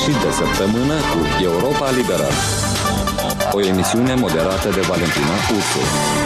Sfârșit de săptămână cu Europa Liberă. O emisiune moderată de Valentina Ursu.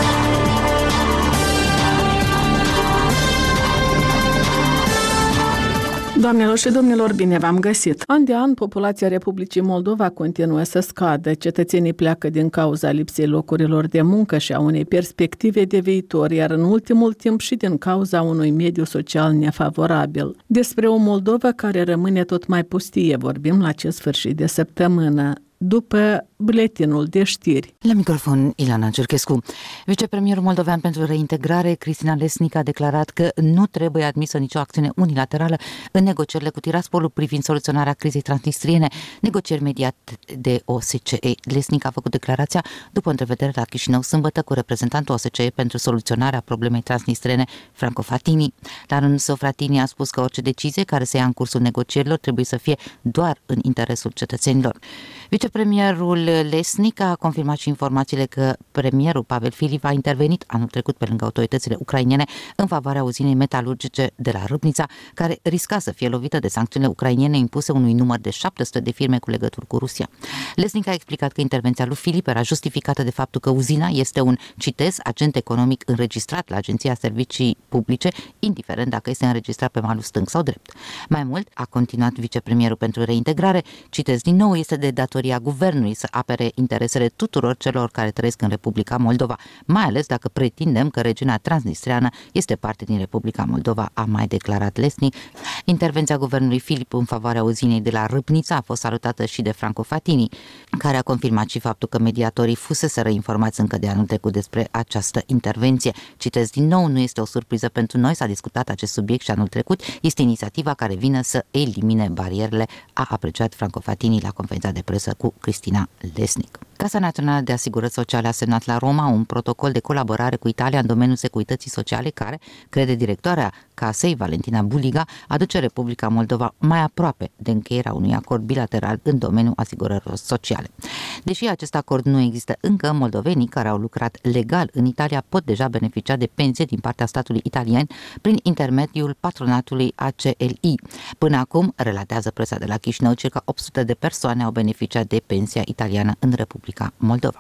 Doamnelor și domnilor, bine v-am găsit! An de an, populația Republicii Moldova continuă să scadă. Cetățenii pleacă din cauza lipsei locurilor de muncă și a unei perspective de viitor, iar în ultimul timp și din cauza unui mediu social nefavorabil. Despre o Moldova care rămâne tot mai pustie vorbim la acest sfârșit de săptămână, după buletinul de știri. La microfon, Ilana Cerchescu. Vicepremierul moldovean pentru reintegrare, Cristina Lesnic, a declarat că nu trebuie admisă nicio acțiune unilaterală în negocierile cu Tiraspolul privind soluționarea crizei transnistriene, negocieri mediate de OSCE. Lesnic a făcut declarația după o întrevedere la Chișinău sâmbătă cu reprezentantul OSCE pentru soluționarea problemei transnistrene, Franco Fatini. La rândul său, Fatini a spus că orice decizie care se ia în cursul negocierilor trebuie să fie doar în interesul cetățenilor. Vicepremierul Lesnic a confirmat și informațiile că premierul Pavel Filip a intervenit anul trecut pe lângă autoritățile ucrainene în favoarea uzinei metalurgice de la Râbnița, care risca să fie lovită de sancțiunile ucrainene impuse unui număr de 700 de firme cu legături cu Rusia. Lesnic a explicat că intervenția lui Filip era justificată de faptul că uzina este un, citez, agent economic înregistrat la Agenția Servicii Publice, indiferent dacă este înregistrat pe malul stâng sau drept. Mai mult, a continuat vicepremierul pentru reintegrare, citez din nou, este de datoria guvernului să apere interesele tuturor celor care trăiesc în Republica Moldova, mai ales dacă pretindem că regiunea transnistreană este parte din Republica Moldova, a mai declarat Lesnic. Intervenția guvernului Filip în favoarea uzinei de la Râbnița a fost salutată și de Franco Fatini, care a confirmat și faptul că mediatorii fuseseră informați încă de anul trecut despre această intervenție. Citez din nou, nu este o surpriză pentru noi, s-a discutat acest subiect și anul trecut, este inițiativa care vine să elimine barierele, a apreciat Franco Fatini la conferința de presă cu Cristina Lesnic. Casa Națională de Asigurări Sociale a semnat la Roma un protocol de colaborare cu Italia în domeniul securității sociale care, crede directoarea casei, Valentina Buliga, aduce Republica Moldova mai aproape de încheierea unui acord bilateral în domeniul asigurărilor sociale. Deși acest acord nu există încă, moldovenii care au lucrat legal în Italia pot deja beneficia de pensie din partea statului italian prin intermediul patronatului ACLI. Până acum, relatează presa de la Chișinău, circa 800 de persoane au beneficiat de pensia italiană în Republica Moldova.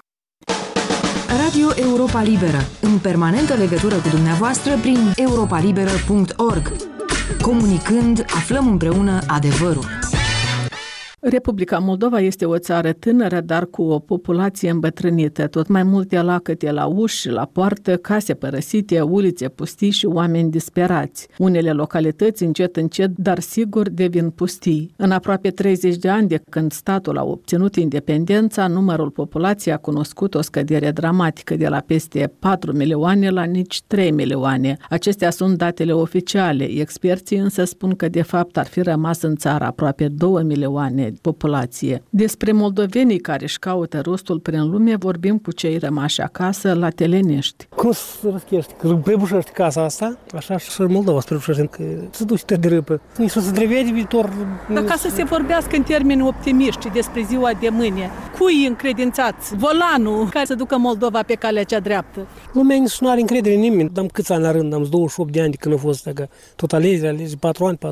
Radio Europa Liberă, în permanentă legătură cu dumneavoastră prin europalibera.org. Comunicând, aflăm împreună adevărul. Republica Moldova este o țară tânără, dar cu o populație îmbătrânită. Tot mai multe lacăte la uși, la poartă, case părăsite, ulițe pustii și oameni disperați. Unele localități încet, dar sigur devin pustii. În aproape 30 de ani de când statul a obținut independența, numărul populației a cunoscut o scădere dramatică de la peste 4 milioane la nici 3 milioane. Acestea sunt datele oficiale. Experții însă spun că de fapt ar fi rămas în țară aproape 2 milioane populație. Despre moldovenii care își caută rostul prin lume vorbim cu cei rămași acasă la Telenești. Cum să răschești? Că prăbușești casa asta, așa și Moldova să prăbușești, că se duci de râpă. Și să trebuie de viitor. Dar ca să se vorbească în termeni optimiști despre ziua de mâine, cui încredințați volanul care să ducă Moldova pe calea cea dreaptă? Lumea nici nu are încredere în nimeni. Am câți ani la rând, am 28 de ani de când a fost că tot alegi 4 ani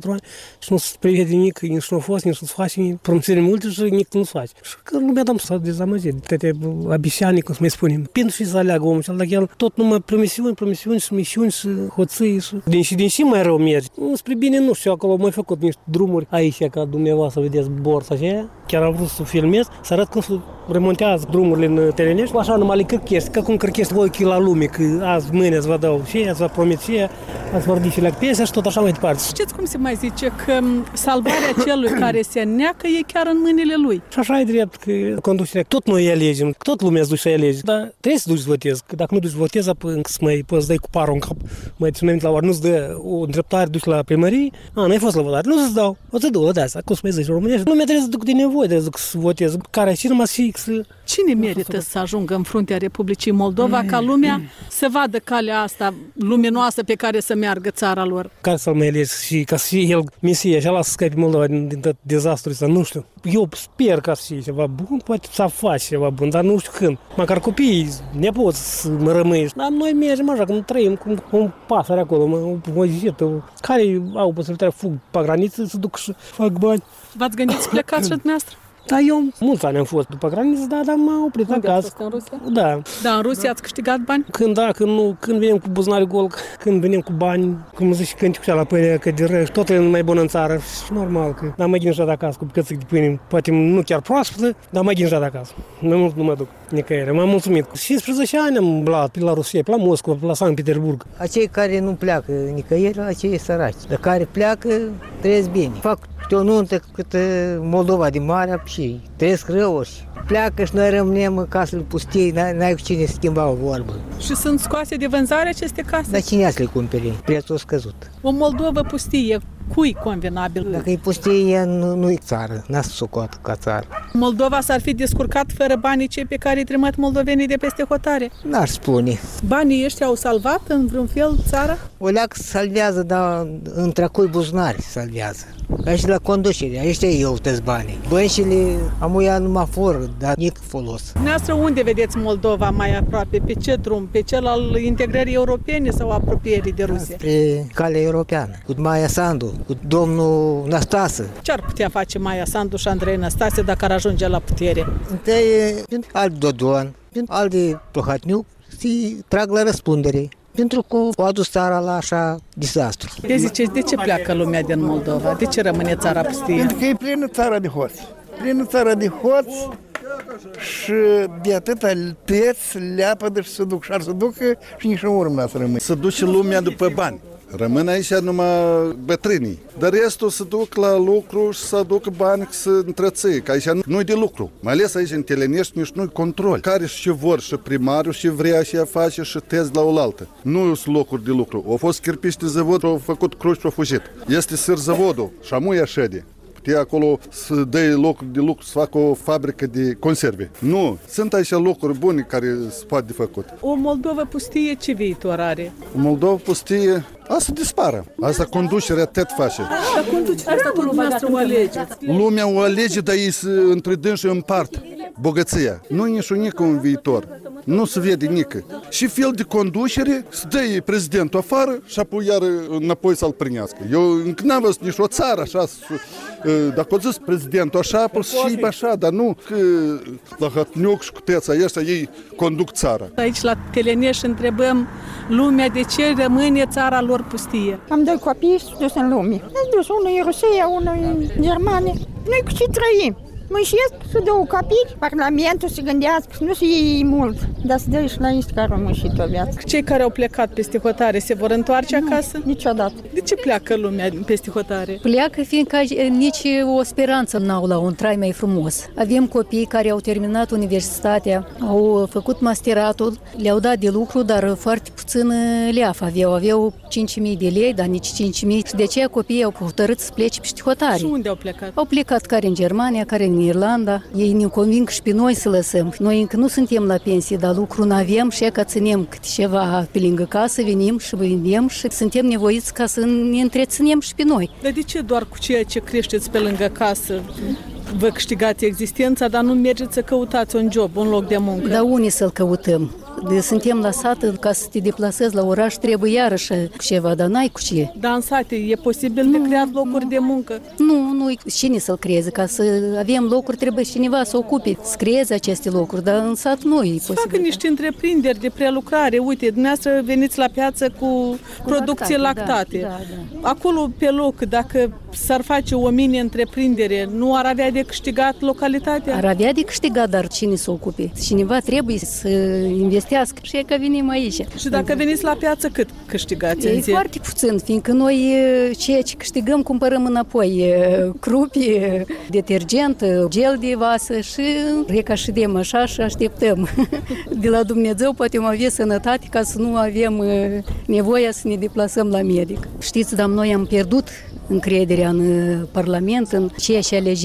și nu se prevede nimic, nici nu a fost, nici nu se face promisiuni multe și nici nu se face. Și că lumea s-a dezamăgit, toate abisianii, cum să mai spunem. Pentru și să aleagă omul cel, dacă el tot numai promisiuni și misiuni și hoții și din și mai rău merge. Spre bine nu știu, acolo mai făcut niște drumuri aici, ca dumneavoastră, vedeți borța aceea. Chiar am vrut să filmez, să arăt cum se remontează drumurile în Telenești. Așa numai le cărchești, ca cum cărchești voi la lume, că azi, mâine îți vă dau și ați vă promit și ați vă ridici la piese și tot așa mai departe. Știți cum se mai zice că salvarea celui care se neacă e chiar în mâinile lui. Și așa e drept că conducerea, tot noi alegem, tot lumea îți duce să alege, dar trebuie să duci să votezi, că dacă nu duci să votezi, încă să mai poți dai cu parul în cap, mai ține la oară, nu-ți dă o îndreptare, duci la primărie, n-ai fost la votare, nu să-ți dau, o să dau de asta, cum să mai zici, românești, lumea trebuie să duc de nevoie, trebuie să votezi, care și rămas fix. Cine merită să ajungă în fruntea Republicii Moldova ca lumea să vadă calea asta luminoasă pe care să meargă țara lor? Care să-l mai alegi și ca și el, Mesia, și ala să scape Moldova din tot dezastru ministrul ăsta, nu știu. Eu sper ca să fie ceva bun, poate să faci ceva bun, dar nu știu când. Măcar copiii, nepoți să mă rămâi. Dar noi mergem așa, cum trăim, cum un pasăre acolo, o vizită, care au posibilitatea fug pe graniță să duc și fac bani. V-ați gândit să plecați și dumneavoastră? Da, eu mulți ani am fost după graniță, dar m-am oprit acasă. În Rusia? Da. Da, în Rusia ați câștigat bani? Când da, când nu, când venim cu buzunare gol, când venim cu bani, cum zice cânticul la pâine, că de rău, totul e mai bun în țară. Și normal că dar mai gânjat acasă cu bucățic de pâine, poate nu chiar proaspătă, dar mai gânjat acasă. Mai mult nu mă duc nicăieri. M-am mulțumit. 15 ani am umblat pe la Rusia, pe la Moscova, pe la Sankt Petersburg. Acei care nu pleacă nicăieri, acei săraci. Dar care pleacă, trăiesc bine. Fac o nuntă cât Moldova de mare și trăiesc rău și pleacă și noi rămânem în casele pustii, n-ai cu cine schimba o vorbă. Și sunt scoase de vânzare aceste case? Dar cine să le cumpere? Prețul scăzut. O Moldovă pustie, cui convenabil? Dacă e pustie, nu e țară, n-a socoată ca țară. Moldova s-ar fi descurcat fără banii cei pe care îi trimit moldovenii de peste hotare? N-aș spune. Banii ăștia au salvat în vreun fel țara? O leacă salvează, dar între-acui buzunari salvează. Ca și la conducere, ăștia eu tăți banii. Bănșile amuia numai foră, dar nic folos. Dumneavoastră unde vedeți Moldova mai aproape? Pe ce drum? Pe cel al integrării europene sau apropierii de Rusia? Spre calea europeană, cu Maia Sandu, cu domnul Năstase. Ce ar putea face Maia Sandu și Andrei Năstase dacă ar ajunge la putere? Întâi, alt Dodon, alt de Prohatniuc, să-i trag la răspundere. Pentru că o adus țara la așa dezastru. Ziceți, de ce pleacă lumea din Moldova? De ce rămâne țara pustie? Pentru că e plină țara de hoți. Plină țara de hoți și de atâta peți, leapădă și se duc. Și ar să ducă și nici în urmă să rămâne. Se duce lumea după bani. Rămân aici numai bătrânii. Dar restul se duc la lucru și să aducă bani să întreții, că aici nu-i de lucru. Mai ales aici în Telenești nici nu-i control. Care și vor și primarul și vrea și a face și tez la oaltă. Nu sunt locuri de lucru. Au fost chirpiși de zavod, au făcut cruci și au fugit. Este sârzavodul și amuia șede. Acolo să dai locuri de lucru, să facă o fabrică de conserve. Nu, sunt aici locuri bune care se poate de făcut. O Moldovă pustie ce viitor are? O Moldovă pustie, asta dispară. Asta conducerea tot face. Dar conducerea asta dumneavoastră o alegeți. Lumea o alege, dar ei se între dânsi împart bogăția. Nu e nici unică în viitor. Nu se vede nică. Și fel de conducere, să dă prezidentul afară și apoi iar înapoi să-l primească. Eu încă n-am văzut nici o țară așa. Dacă o zis prezidentul așa, și așa, dar nu că la Hătniuc și cu teța ăștia ei conduc țara. Aici la Telenești întrebăm lumea de ce rămâne țara lor pustie. Am doi copii și dus în lume. Am dus unul în Rusia, unul în Germania. Noi cu ce trăim? Muncesc să dă copii, Parlamentul se gândească, nu se iei mult, dar să dă și la niște care au muncit o viață. Cei care au plecat peste hotare se vor întoarce acasă? Niciodată. De ce pleacă lumea peste hotare? Pleacă fiindcă nici o speranță n-au la un trai mai frumos. Avem copii care au terminat universitatea, au făcut masteratul, le-au dat de lucru, dar foarte puțin leaf aveau 5.000 de lei, dar nici 5.000. De aceea copiii au hotărât să plece peste hotare. Și unde au plecat? Au plecat care în Germania, care în Irlanda. Ei ne conving și pe noi să lăsăm. Noi încă nu suntem la pensie, dar lucru n-avem și că ținem câte ceva pe lângă casă, venim și vindem și suntem nevoiți ca să ne întreținem și pe noi. Dar de ce doar cu ceea ce creșteți pe lângă casă vă câștigați existența, dar nu mergeți să căutați un job, un loc de muncă? Dar unde să-l căutăm? Suntem la sat, ca să te deplasezi la oraș, trebuie iarăși ceva, dar n-ai cu ce. Dar în sate e posibil de creat locuri de muncă? Nu, cine să-l creeze? Ca să avem locuri, trebuie cineva să ocupe, să creeze aceste locuri, dar în sat nu e posibil. Facă niște întreprinderi de prelucrare. Uite, dumneavoastră veniți la piață cu producție lactate. Da. Acolo, pe loc, dacă s-ar face o mini-întreprindere, nu ar avea de câștigat localitatea? Ar avea de câștigat, dar cine să ocupe? Cineva trebuie să investească și e că venim aici. Și dacă veniți la piață, cât câștigați? E foarte puțin, fiindcă noi ceea ce câștigăm cumpărăm înapoi. Crupi, detergent, gel de vasă și recașidem așa și așteptăm. De la Dumnezeu poate avea sănătate ca să nu avem nevoia să ne deplasăm la medic. Știți, dar noi am pierdut încrederea în Parlament, în ceea ce alegem.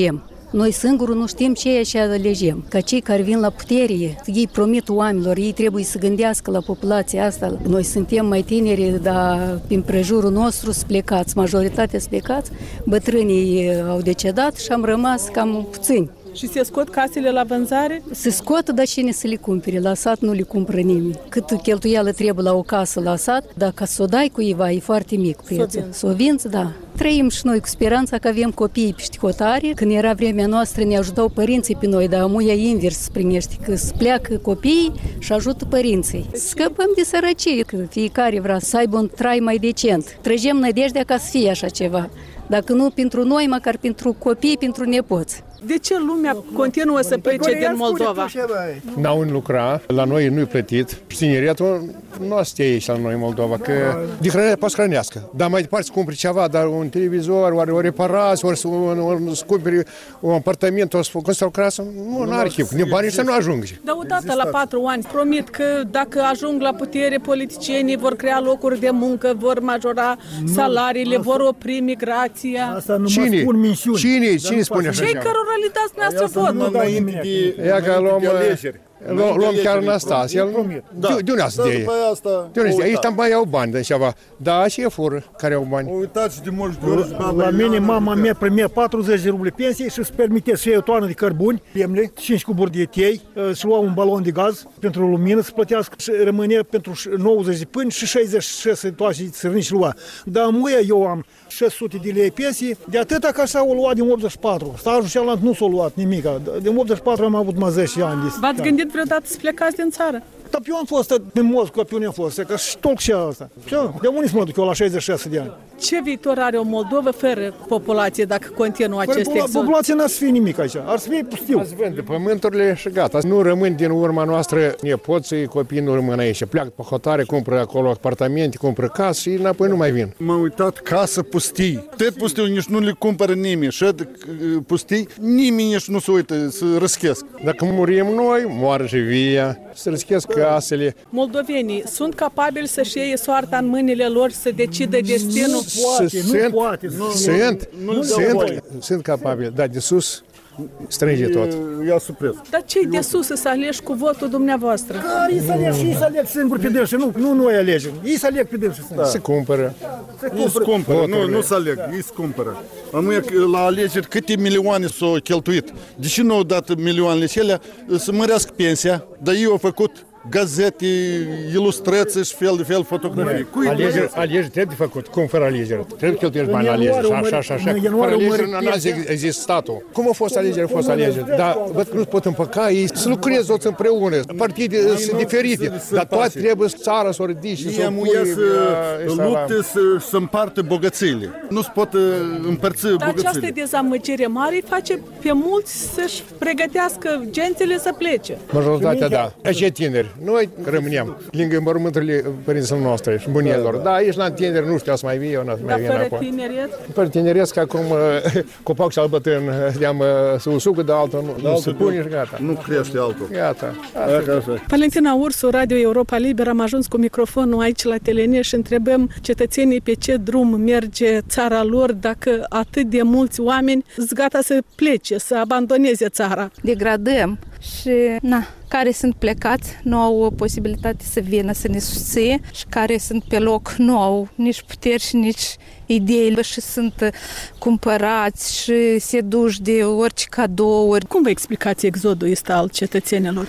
Noi singuri nu știm ce e și alegem. Ca cei care vin la putere, ei promit oamenilor, ei trebuie să gândească la populația asta. Noi suntem mai tineri, dar prin prejurul nostru sunt plecați, majoritatea sunt plecați, bătrânii au decedat și am rămas cam puțini. Și se scot casele la vânzare? Se scoată, dar cine să le cumpere? La sat nu le cumpără nimeni. Cât cheltuială trebuie la o casă la sat, dacă s-o dai cuiva, e foarte mic prețul. S-o vinți, da. Trăim și noi cu speranța că avem copii peste hotare. Când era vremea noastră, ne ajutau părinții pe noi, dar amuia invers primește, că se pleacă copiii și ajută părinții. Scăpăm de sărăcie, că fiecare vrea să aibă un trai mai decent. Trăgem nădejdea ca să fie așa ceva. Dacă nu pentru noi, măcar pentru copii, pentru nepoți. De ce lumea continuă să plece din Moldova? N-au lucra, la noi nu-i plătit. Tineretul nu stă aici la noi în Moldova, că de hrănire poți hrănească. Dar mai departe să cumperi ceva, dar un televizor, ori o reparație, ori să cumperi un apartament, ori să construi o casă, nu are chip. Banii să nu ajung. Dar odată la 4 ani promit că dacă ajung la putere, politicienii vor crea locuri de muncă, vor majora salariile, vor opri migrația. Asta nu mă spun minciuni. Cine spune așa? Cei cărora le dați dumneavoastră votul. Ia că luăm chiar în Anastasia. De unde asta de ei? Aici mai au bani de ceva. Da, și e fură care au bani. Uitați de mulți de ori. La mine mama mea primea 40 de ruble pensie și îți permite să iei o toană de cărbuni, lemne, 5 cuburi de tei, să lua un balon de gaz pentru lumină, să plătească și rămâne pentru 90 de pâini și 66 toate sărnici lua. Dar muia eu am 600 de lei pensie, de atâta ca așa o luat din 84. Stajul cealaltă nu s-a luat nimic. Din 84 am avut mai 10 ani. V-ați gândit vreodată să plecați din țară? Dar eu am fost din Moscova, eu am fost, că și tot și asta. De unde să mă duc eu la 66 de ani? Ce viitor are o Moldovă fără populație dacă continuă acest exod? Populația n-ar să fie nimic aici, ar să fie pustiu. Ați vende pământurile și gata. Nu rămân din urma noastră nepoții, copiii nu rămân aici. Pleacă pe hotare, cumpără acolo apartamente, cumpără casă și înapoi nu mai vin. M-am uitat, casă pustii. Tot pustiu, nici nu le cumpără nimeni. Și pustii, nimeni nici nu se uită să răschesc. Dacă murim noi, moară și via, să răschesc casele. Moldovenii sunt capabili să-și iei soarta în mâinile lor, să decidă destinul? Sunt capabili, dar de sus strânge tot. Ia supres. Dar ce-i de sus să alegi cu votul dumneavoastră? Care ei să aleg și ei să aleg singuri pe dânsi, nu noi alegem. Ei să aleg pe dânsi. Se cumpără. Ei se cumpără, nu să aleg, ei se cumpără. La alegeri câte milioane s-au cheltuit. De ce nu au dat milioanele acelea să mărească pensia? Dar ei au făcut gazete, ilustrații și fel de fel fotografii. Alegeri trebuie făcut. Cum fără alegeri? Trebuie cheltuiești bani la alegeri. Așa. Fără alegeri n-a zis statul. Cum au fost alegeri? Au fost alegeri. Dar văd că nu pot împăca ei să lucreze toți împreună. Partide sunt diferite, dar toate trebuie țara să o ridice. Ei amuia să lupte să împartă bogățiile. Nu se pot împărți bogățiile. Dar această dezamăgire mare face pe mulți să-și pregătească gențile să plece. Majoritatea, da. Așa tineri. Noi rămâneam lângă înmormântările părinților noastre și bunilor. Da, aici la tineri nu știu să mai vii, eu nu mai vin înapoi. Dar fără tineret? Fără tineret, că acum copacul cel bătrân le-am să usucă, dar altul nu se pune și gata. Nu crește altul. Gata. Valentina Ursu, Radio Europa Liberă, am ajuns cu microfonul aici la Teleneș și întrebăm cetățenii pe ce drum merge țara lor dacă atât de mulți oameni sunt gata să plece, să abandoneze țara. Degradăm și care sunt plecați nu au posibilitate să vină să ne susție și care sunt pe loc nu au nici puteri și nici idei și sunt cumpărați și seduși de orice cadouri. Cum vă explicați exodul ăsta al cetățenilor?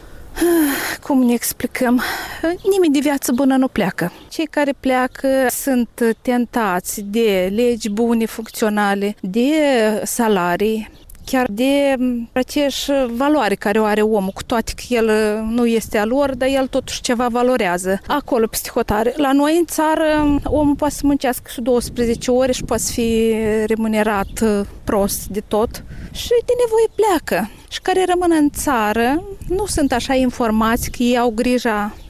Cum ne explicăm? Nimeni de viață bună nu pleacă. Cei care pleacă sunt tentați de legi bune, funcționale, de salarii, chiar de aceeași valoare care o are omul, cu toate că el nu este a lor, dar el totuși ceva valorează. Acolo, peste hotare. La noi, în țară, omul poate să muncească și 12 ore și poate să fie remunerat prost de tot și de nevoie pleacă. Și care rămân în țară nu sunt așa informați că ei au grija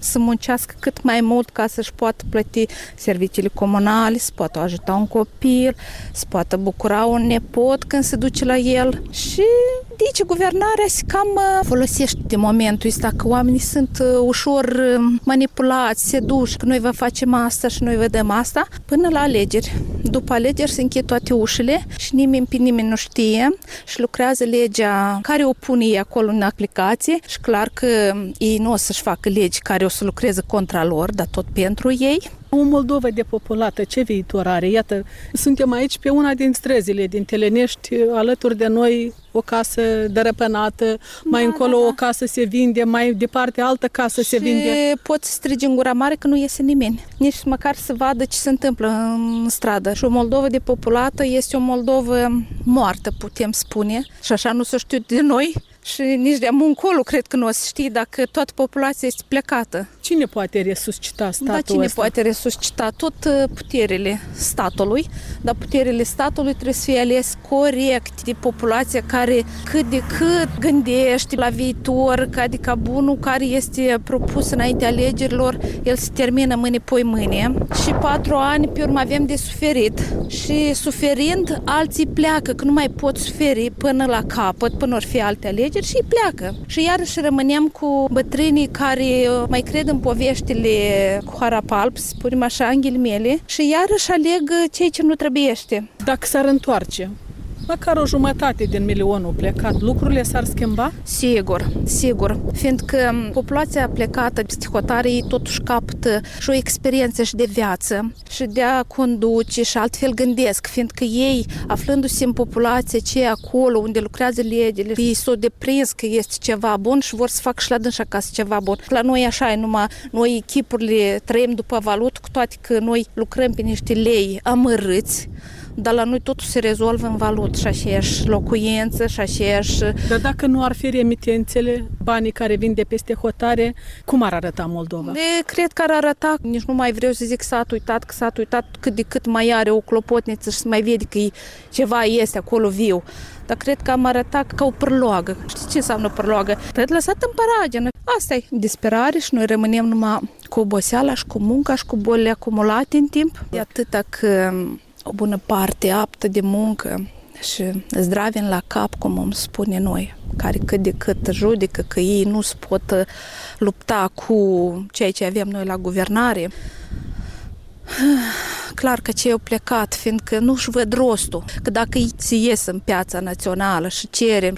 să muncească cât mai mult ca să-și poată plăti serviciile comunale, să poată ajuta un copil, să poată bucura un nepot când se duce la el. Și deci guvernarea se cam folosește de momentul ăsta că oamenii sunt ușor manipulați, seduși, că noi vă facem asta și noi vedem asta, până la alegeri. După alegeri se închid toate ușile și nimeni pe nimeni nu știe și lucrează legea care o pune ei acolo în aplicație și clar că ei nu o să-și facă legi care o să lucreze contra lor, dar tot pentru ei. O Moldova depopulată, ce viitor are? Iată, suntem aici pe una din străzile din Telenești, alături de noi o casă dărăpânată, mai încolo o casă se vinde, mai departe altă casă se vinde. Și poți strige în gura mare că nu iese nimeni, nici măcar să vadă ce se întâmplă în stradă. Și o Moldova depopulată este o Moldovă moartă, putem spune, și așa nu se știu de noi. Și nici de încolo cred că nu o să știi dacă toată populația este plecată. Cine poate resuscita statul ăsta? Cine poate resuscita? Tot puterile statului, dar puterile statului trebuie să fie ales corect de populația care cât de cât gândește la viitor, adică bunul care este propus înainte alegerilor, el se termină mâine. Și 4 ani pe urmă avem de suferit. Și suferind, alții pleacă, că nu mai pot suferi până la capăt, până or fi alte alegeri și pleacă. Și iarăși rămânem cu bătrânii care mai cred în poveștile cu harapalp, să spunem așa, în ghilimele, și iarăși aleg ceea ce nu trebuiește. Dacă s-ar întoarce, măcar o jumătate din milionul plecat, lucrurile s-ar schimba? Sigur. Fiindcă populația plecată peste hotare, ei totuși capătă și o experiență și de viață și de a conduce și altfel gândesc, fiindcă ei, aflându-se în populația aceea acolo unde lucrează legile, ei s-au deprins că este ceva bun și vor să facă și la dânsa acasă ceva bun. La noi așa e, numai noi echipurile trăim după valută, cu toate că noi lucrăm pe niște lei amărâți, dar la noi totul se rezolvă în valută și aceeași locuință și aceeași... Dar dacă nu ar fi remitențele, banii care vin de peste hotare, cum ar arăta Moldova? Cred că ar arăta, nici nu mai vreau să zic că s-a uitat cât de cât mai are o clopotniță și să mai vede că ceva este acolo viu. Dar cred că am arătat ca o părloagă. Știți ce înseamnă părloagă? Tot lăsat în paragină. Asta e disperare și noi rămânem numai cu oboseala și cu munca și cu bolile acumulate în timp. De atâta că o bună parte aptă de muncă și zdravin la cap, cum îmi spune noi, care cât de cât judecă că ei nu se pot lupta cu ceea ce avem noi la guvernare. Clar că cei au plecat, fiindcă nu-și văd rostul, că dacă ei se ies în piața națională și cerem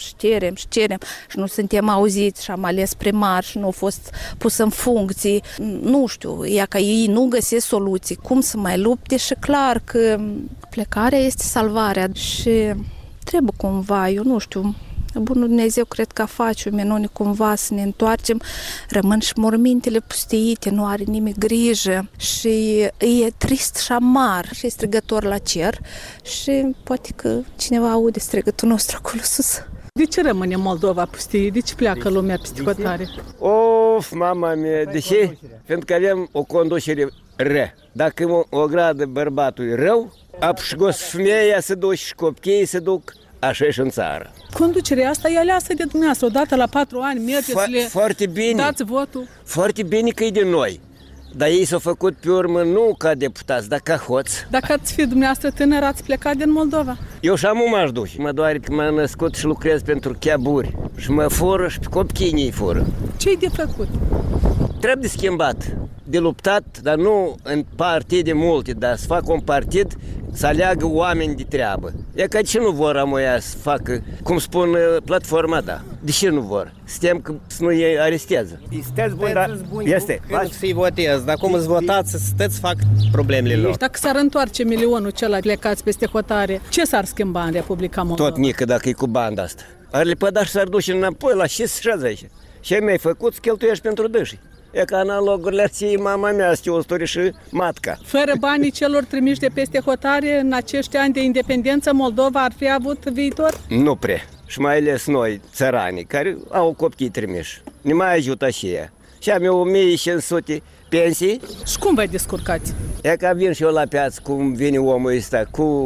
și nu suntem auziți și am ales primar și nu au fost pus în funcții, nu știu, ea că ei nu găsesc soluții, cum să mai lupte și clar că plecarea este salvarea și trebuie cumva, eu nu știu, Bunul Dumnezeu cred că face o minune cumva să ne întoarcem, rămân și mormintele pustiite, nu are nimic grijă și e trist și amar și e strigător la cer și poate că cineva aude strigătul nostru acolo sus. De ce rămâne Moldova pustie? De ce pleacă lumea peste hotare? Of, mama mea, de ce? Pentru că avem o conducere rea. Dacă o gradă bărbatul e rău, apșgos femeia se duc și copiii se duc, așa și în țară. Conducerea asta e aleasă de dumneavoastră. Odată la 4 ani mergeți, foarte bine. Dați votul. Foarte bine că e de noi. Dar ei s-au făcut pe urmă nu ca deputați, dar ca hoți. Dacă ați fi dumneavoastră tânăr, ați plecat din Moldova? Eu și am m-aș duce. Mă doare că m-am născut și lucrez pentru cheaburi. Și mă fură și pe copiii fură. Ce-i de făcut? Trebuie de schimbat, de luptat, dar nu în partide multe, dar să facă un partid să aleagă oameni de treabă. E ca ce nu vor amoia să facă, cum spun platforma, da. De ce nu vor? Suntem că să nu îi arestează. Sunteți buni, dar este. Să-i votez, dar cum îți votați, să stăți, fac problemele lor. Dacă s-ar întoarce milionul celălalt plecați peste hotare, ce s-ar schimba în Republica Moldova? Tot mică dacă e cu banda asta. Ar le păda și s-ar duce înapoi la 60. Ce mi-ai făcut, să cheltuiești pentru dâșii. E ca analogurile ar ții mama mea, Stiostori și matca. Fără banii celor trimiși de peste hotare, în acești ani de independență, Moldova ar fi avut viitor? Nu prea. Și mai ales noi, țăranii, care au copii trimiși. Ne mai ajută și ea. Și am eu 1500 pensii. Și cum vă descurcați? E ca vin și eu la piață, cum vine omul ăsta, cu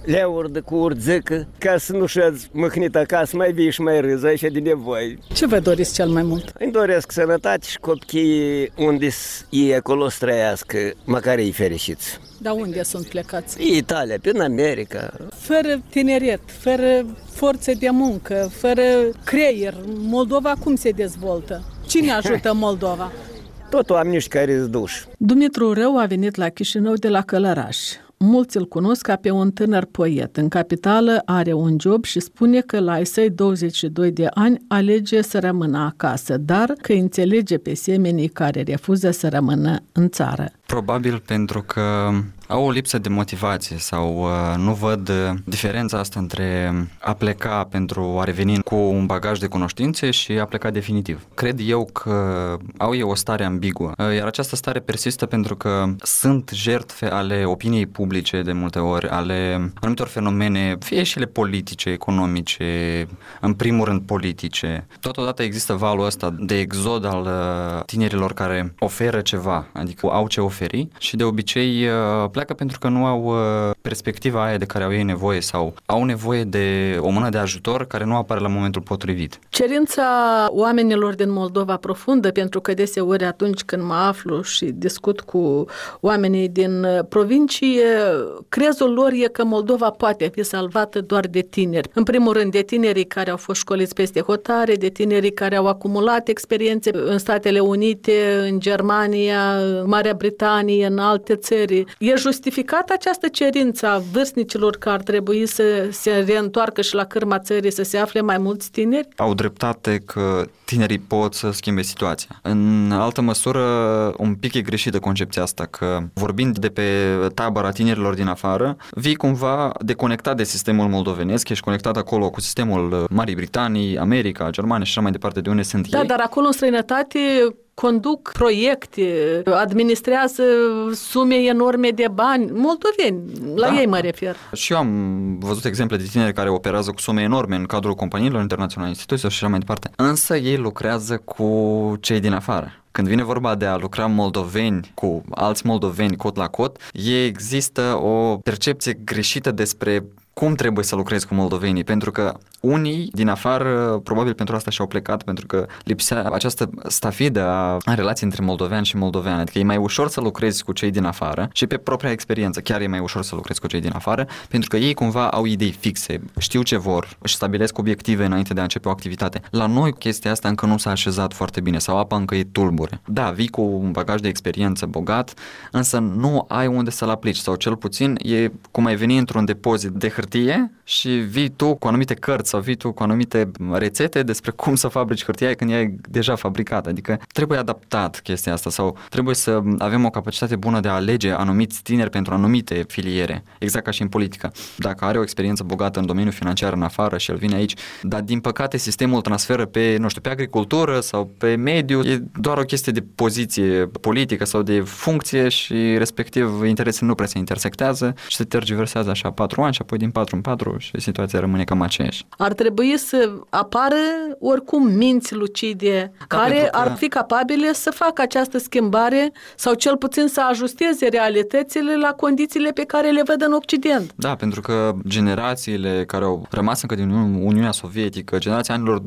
le urdă cu urzică, ca să nu șezi mâhnit acasă, mai vii și mai râzi, așa de nevoie. Ce vă doriți cel mai mult? Îmi doresc sănătate și copiii unde ei acolo să trăiască, măcar ei fericiți. Dar unde sunt plecați? În Italia, în America. Fără tineret, fără forțe de muncă, fără creier, Moldova cum se dezvoltă? Cine ajută Moldova? Tot oamenii care îți duși. Dumitru Rău a venit la Chișinău de la Călăraș. Mulți îl cunosc ca pe un tânăr poet. În capitală are un job și spune că la ai săi 22 de ani alege să rămână acasă, dar că înțelege pe semenii care refuză să rămână în țară. Probabil pentru că au o lipsă de motivație sau nu văd diferența asta între a pleca pentru a reveni cu un bagaj de cunoștințe și a pleca definitiv. Cred eu că au o stare ambiguă, iar această stare persistă pentru că sunt jertfe ale opiniei publice de multe ori, ale anumitor fenomene, fie și ele politice, economice, în primul rând politice. Totodată există valul ăsta de exod al tinerilor care oferă ceva, adică au ce oferi și de obicei pleacă pentru că nu au perspectiva aia de care au ei nevoie sau au nevoie de o mână de ajutor care nu apare la momentul potrivit. Cerința oamenilor din Moldova profundă, pentru că deseori atunci când mă aflu și discut cu oamenii din provincie, crezul lor e că Moldova poate fi salvată doar de tineri. În primul rând de tinerii care au fost școliți peste hotare, de tinerii care au acumulat experiențe în Statele Unite, în Germania, în Marea Britanie, în alte țări. E justificată această cerință a vârstnicilor că ar trebui să se reîntoarcă și la cârma țării, să se afle mai mulți tineri? Au dreptate că tinerii pot să schimbe situația. În altă măsură, un pic e greșită concepția asta, că vorbind de pe tabăra tinerilor din afară, vii cumva deconectat de sistemul moldovenesc, ești conectat acolo cu sistemul Marii Britanii, America, Germania și așa mai departe de unde sunt ei. Dar acolo în străinătate conduc proiecte, administrează sume enorme de bani, moldoveni, la ei mă refer. Și eu am văzut exemple de tineri care operează cu sume enorme în cadrul companiilor internaționale, instituțiilor și așa mai departe. Însă ei lucrează cu cei din afară. Când vine vorba de a lucra moldoveni cu alți moldoveni cot la cot, există o percepție greșită despre cum trebuie să lucrezi cu moldovenii, pentru că unii din afară probabil pentru asta și-au plecat, pentru că lipsea această stafidă a relației între moldovean și moldovean, adică e mai ușor să lucrezi cu cei din afară și pe propria experiență chiar e mai ușor să lucrezi cu cei din afară, pentru că ei cumva au idei fixe, știu ce vor, își stabilesc obiective înainte de a începe o activitate. La noi chestia asta încă nu s-a așezat foarte bine sau apa încă e tulbure. Da, vii cu un bagaj de experiență bogat, însă nu ai unde să-l aplici sau cel puțin e cum ai veni într-un depozit de hârtie și vii tu cu anumite cărți sau vii tu cu anumite rețete despre cum să fabrici hârtia când ea e deja fabricată. Adică trebuie adaptat chestia asta sau trebuie să avem o capacitate bună de a alege anumiți tineri pentru anumite filiere, exact ca și în politică. Dacă are o experiență bogată în domeniul financiar în afară și el vine aici, dar din păcate sistemul transferă pe, nu știu, pe agricultură sau pe mediu, e doar o chestie de poziție politică sau de funcție și respectiv interesele nu prea se intersectează și se tergiversează așa 4 ani și apoi din 4 în 4 și situația rămâne cam aceeași. Ar trebui să apară oricum minți lucide care ar fi capabile să facă această schimbare sau cel puțin să ajusteze realitățile la condițiile pe care le văd în Occident. Da, pentru că generațiile care au rămas încă din Uniunea Sovietică, generația anilor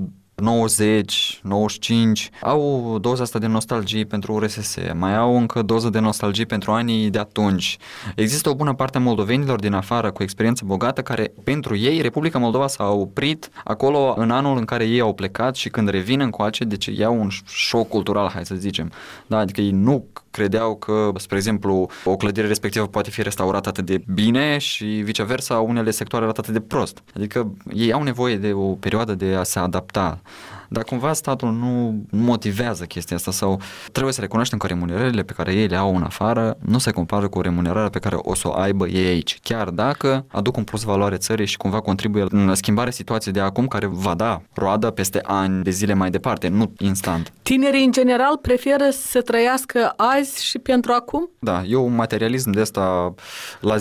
90, 95, au doza asta de nostalgie pentru URSS, mai au încă doză de nostalgie pentru anii de atunci. Există o bună parte a moldovenilor din afară cu experiență bogată care, pentru ei, Republica Moldova s-a oprit acolo în anul în care ei au plecat și când revin încoace, deci iau un șoc cultural, hai să zicem. Da, adică ei nu credeau că, spre exemplu, o clădire respectivă poate fi restaurată atât de bine și viceversa, unele sectoare arată atât de prost. Adică ei au nevoie de o perioadă de a se adapta. Dar cumva statul nu motivează chestia asta sau trebuie să recunoaștem că remunerările pe care ei le au în afară nu se compară cu remunerarea pe care o să o aibă ei aici, chiar dacă aduc un plus valoare țării și cumva contribuie în schimbarea situației de acum care va da roadă peste ani de zile mai departe, nu instant. Tinerii în general preferă să trăiască azi și pentru acum? Da, e un materialism de ăsta la zi.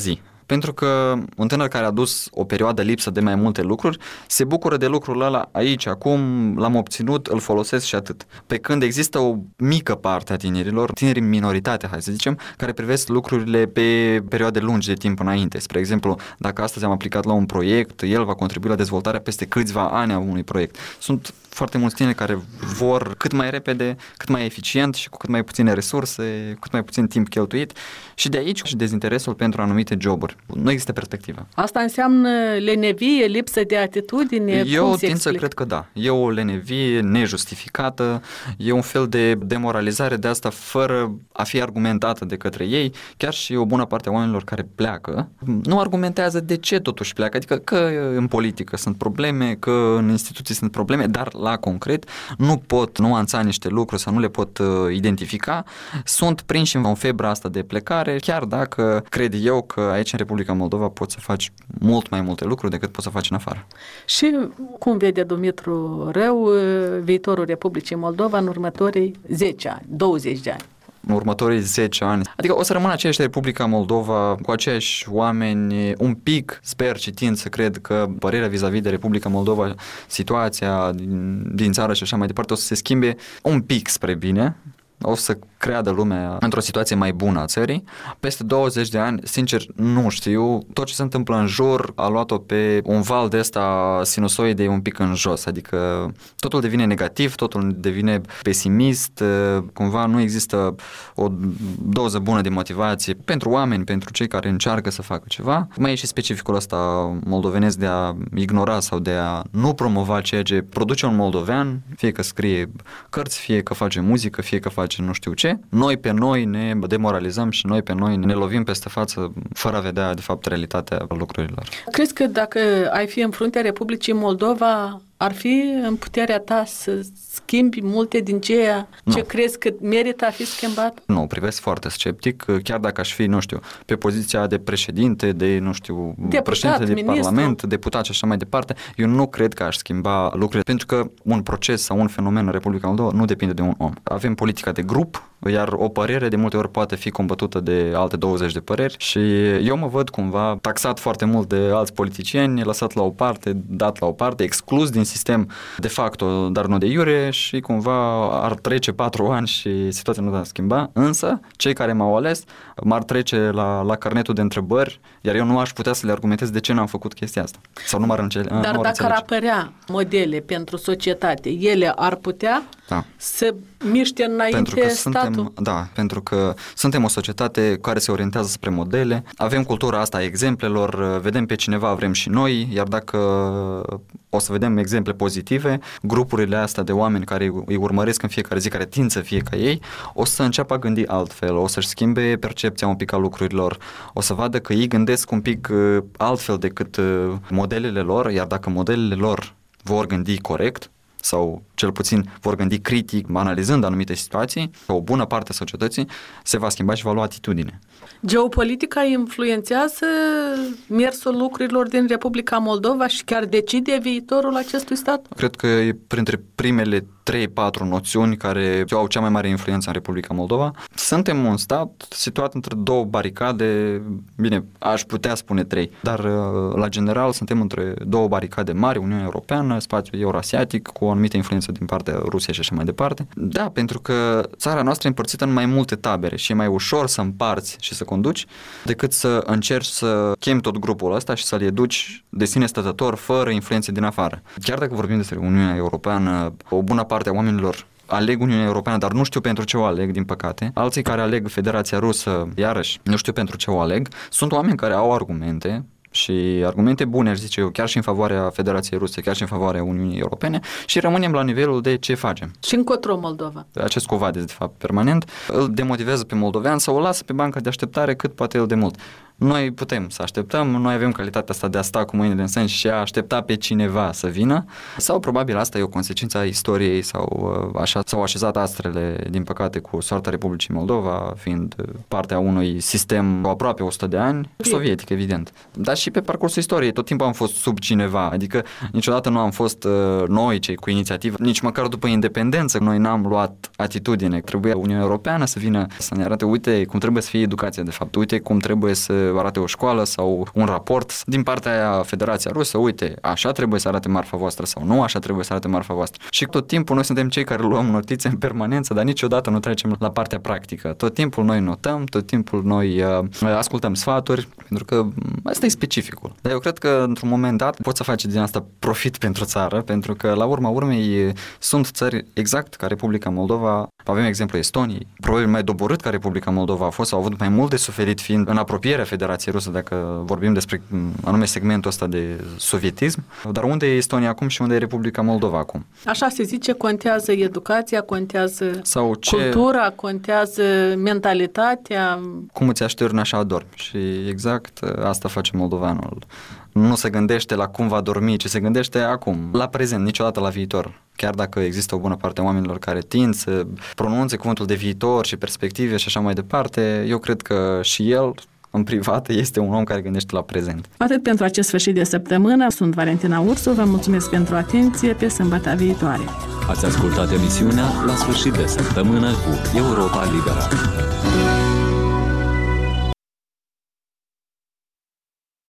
Pentru că un tânăr care a dus o perioadă lipsă de mai multe lucruri, se bucură de lucrul ăla aici, acum, l-am obținut, îl folosesc și atât. Pe când există o mică parte a tinerilor, tineri în minoritate, hai să zicem, care privesc lucrurile pe perioade lungi de timp înainte. Spre exemplu, dacă astăzi am aplicat la un proiect, el va contribui la dezvoltarea peste câțiva ani a unui proiect. Sunt foarte mulți tineri care vor cât mai repede, cât mai eficient și cu cât mai puține resurse, cât mai puțin timp cheltuit și de aici și dezinteresul pentru anumite joburi. Nu există perspectivă. Asta înseamnă lenevie, lipsă de atitudine? Eu tind să cred că da. E o lenevie nejustificată, e un fel de demoralizare de asta fără a fi argumentată de către ei. Chiar și o bună parte a oamenilor care pleacă nu argumentează de ce totuși pleacă. Adică că în politică sunt probleme, că în instituții sunt probleme, dar la concret nu pot nuanța niște lucruri sau nu le pot identifica. Sunt prinși în febra asta de plecare, chiar dacă cred eu că aici în Republica Moldova poți să faci mult mai multe lucruri decât poți să faci în afară. Și cum vede Dumitru Reu viitorul Republicii Moldova în următorii 10 ani, 20 de ani? În următorii 10 ani. Adică o să rămână aceeași Republica Moldova cu aceiași oameni, un pic, sper și tind să cred că părerea vis-a-vis de Republica Moldova, situația din țară și așa mai departe o să se schimbe un pic spre bine. O să creadă lumea într-o situație mai bună a țării. Peste 20 de ani, sincer, nu știu. Tot ce se întâmplă în jur a luat-o pe un val de ăsta sinusoide un pic în jos. Adică totul devine negativ, totul devine pesimist. Cumva nu există o doză bună de motivație pentru oameni, pentru cei care încearcă să facă ceva. Mai e și specificul ăsta moldovenesc de a ignora sau de a nu promova ceea ce produce un moldovean, fie că scrie cărți, fie că face muzică, fie că face nu știu ce. Noi pe noi ne demoralizăm și noi pe noi ne lovim peste față fără a vedea de fapt realitatea lucrurilor. Crezi că dacă ai fi în fruntea Republicii Moldova, ar fi în puterea ta să schimbi multe din ceea ce crezi că merită a fi schimbat? Nu, privesc foarte sceptic, chiar dacă aș fi, nu știu, pe poziția de președinte, de, nu știu, deputat, președinte de ministru, parlament, deputat și așa mai departe, eu nu cred că aș schimba lucrurile, pentru că un proces sau un fenomen în Republica Moldova nu depinde de un om. Avem politica de grup, iar o părere de multe ori poate fi combătută de alte 20 de păreri și eu mă văd cumva taxat foarte mult de alți politicieni, lăsat la o parte, dat la o parte, exclus din sistem de facto, dar nu de iure și cumva ar trece 4 ani și situația nu s-ar schimba, însă cei care m-au ales m-ar trece la carnetul de întrebări, iar eu nu aș putea să le argumentez de ce n-am făcut chestia asta. Sau nu m-ar înțelege. Dar dacă ar apărea modele pentru societate, ele ar putea să miște înainte statul? Pentru că suntem o societate care se orientează spre modele, avem cultura asta a exemplelor, vedem pe cineva, vrem și noi, iar dacă o să vedem exemple pozitive, grupurile astea de oameni care îi urmăresc în fiecare zi, care tind să fie ca ei, o să înceapă a gândi altfel, o să-și schimbe percepția un pic a lucrurilor, o să vadă că ei gândesc un pic altfel decât modelele lor, iar dacă modelele lor vor gândi corect, sau cel puțin vor gândi critic, analizând anumite situații, o bună parte a societății se va schimba și va lua atitudine. Geopolitica influențează mersul lucrurilor din Republica Moldova și chiar decide viitorul acestui stat? Cred că e printre primele 3-4 noțiuni care au cea mai mare influență în Republica Moldova. Suntem un stat situat între două baricade, bine, aș putea spune 3, dar la general suntem între două baricade mari, Uniunea Europeană, spațiul euroasiatic, cu o anumită influență din partea Rusiei și așa mai departe. Da, pentru că țara noastră e împărțită în mai multe tabere și e mai ușor să împarți și să conduci decât să încerci să chemi tot grupul ăsta și să-l educi de sine stătător, fără influențe din afară. Chiar dacă vorbim despre Uniunea Europeană, o bună parte a oamenilor aleg Uniunea Europeană, dar nu știu pentru ce o aleg, din păcate. Alții care aleg Federația Rusă, iarăși, nu știu pentru ce o aleg. Sunt oameni care au argumente și argumente bune, aș zice eu, chiar și în favoarea Federației Ruse, chiar și în favoarea Uniunii Europene și rămânem la nivelul de ce facem. Și încotro Moldova. Acest covades, de fapt, permanent, îl demotivează pe moldovean sau o lasă pe banca de așteptare cât poate el de mult. Noi putem să așteptăm, noi avem calitatea asta de a sta cu mâinile în sân și a aștepta pe cineva să vină, sau probabil asta e o consecință a istoriei sau așa s-au așezat astrele, din păcate, cu soarta Republicii Moldova, fiind partea unui sistem aproape 100 de ani, sovietic, evident. Dar și pe parcursul istoriei, tot timpul am fost sub cineva, adică niciodată nu am fost noi cei cu inițiativă, nici măcar după independență, noi n-am luat atitudine. Trebuia Uniunea Europeană să vină să ne arate, uite cum trebuie să fie educația, de fapt, uite cum trebuie să arate o școală sau un raport din partea aia Federația Rusă, uite, așa trebuie să arate marfa voastră sau nu așa trebuie să arate marfa voastră. Și tot timpul noi suntem cei care luăm notițe în permanență, dar niciodată nu trecem la partea practică. Tot timpul noi notăm, tot timpul noi ascultăm sfaturi, pentru că asta e specificul. Dar eu cred că într-un moment dat poți să faci din asta profit pentru țară, pentru că la urma urmei sunt țări exact ca Republica Moldova. Avem exemplu Estoniei, probabil mai doborât ca Republica Moldova a fost, au avut mai mult de suferit fiind în apropierea Federației Rusă, dacă vorbim despre anume segmentul ăsta de sovietism. Dar unde e Estonia acum și unde e Republica Moldova acum? Așa se zice, contează educația, contează sau cultura, contează mentalitatea. Cum îți așterni, așa adormi. Și exact asta face moldovanul. Nu se gândește la cum va dormi, ci se gândește acum, la prezent, niciodată la viitor. Chiar dacă există o bună parte a oamenilor care tind să pronunțe cuvântul de viitor și perspective și așa mai departe, eu cred că și el, în privat, este un om care gândește la prezent. Atât pentru acest sfârșit de săptămână. Sunt Valentina Ursu, vă mulțumesc pentru atenție, pe sâmbătă viitoare. Ați ascultat emisiunea La sfârșit de săptămână cu Europa Liberă.